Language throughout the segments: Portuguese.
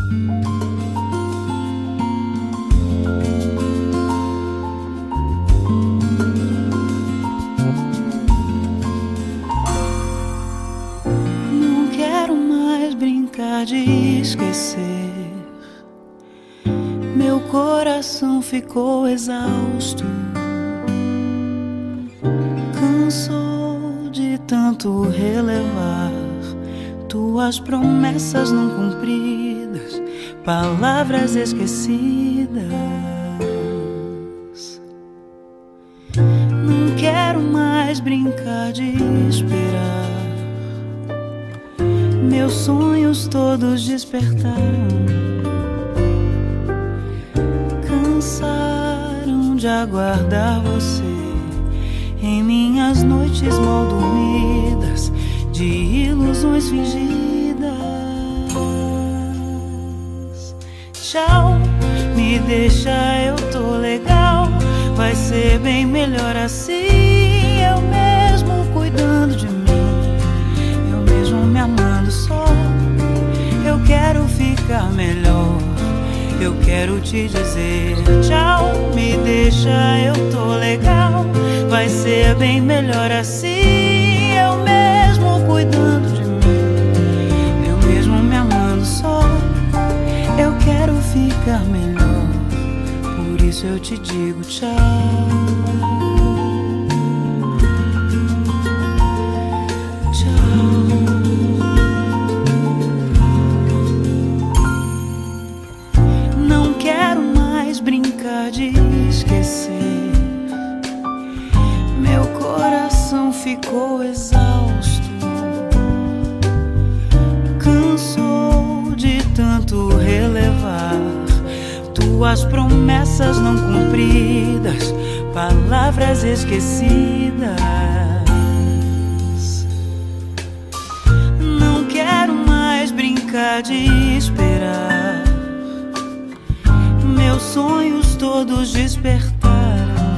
Não quero mais brincar de esquecer. Meu coração ficou exausto, cansou de tanto relevar tuas promessas não cumpridas, palavras esquecidas. Não quero mais brincar de esperar. Meus sonhos todos despertaram, cansaram de aguardar você em minhas noites mal dormidas, de ilusões fingidas. Tchau, me deixa, eu tô legal. Vai ser bem melhor assim, eu mesmo cuidando de mim, eu mesmo me amando só. Eu quero ficar melhor, eu quero te dizer tchau, me deixa, eu tô legal. Vai ser bem melhor assim, eu mesmo cuidando de mim, eu mesmo me amando só. Eu quero ficar melhor, por isso eu te digo tchau. Brincar de esquecer. Meu coração ficou exausto, cansou de tanto relevar tuas promessas não cumpridas, palavras esquecidas. Não quero mais brincar de esperar. Meus sonhos todos despertaram,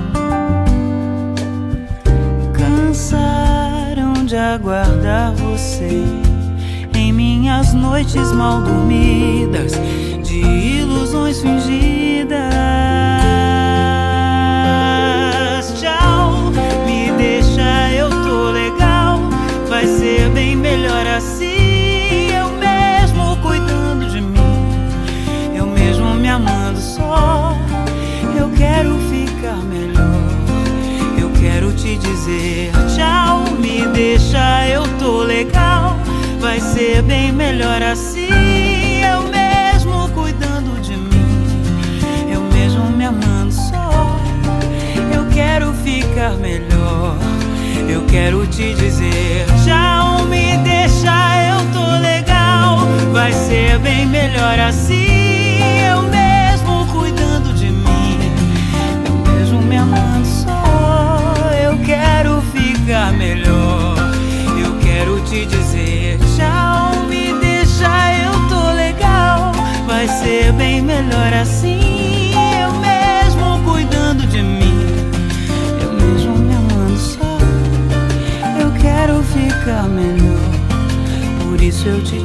cansaram de aguardar você em minhas noites mal dormidas, de ilusões fingidas. Tchau, me deixa, eu tô legal. Vai ser bem melhor assim, eu mesmo cuidando de mim, eu mesmo me amando só. Eu quero ficar melhor, eu quero te dizer tchau, me deixa, eu tô legal. Vai ser bem melhor assim, eu mesmo cuidando de mim, eu mesmo me amando só. Eu quero ficar melhor, eu quero te dizer tchau, me deixa, eu tô legal. Vai ser bem melhor assim, eu mesmo cuidando de mim, eu mesmo me amando só. Eu quero ficar melhor, eu quero te dizer tchau, me deixa, eu tô legal. Vai ser bem melhor assim, eu mesmo cuidando de mim, eu mesmo me amando só. Eu quero ficar melhor, por isso eu te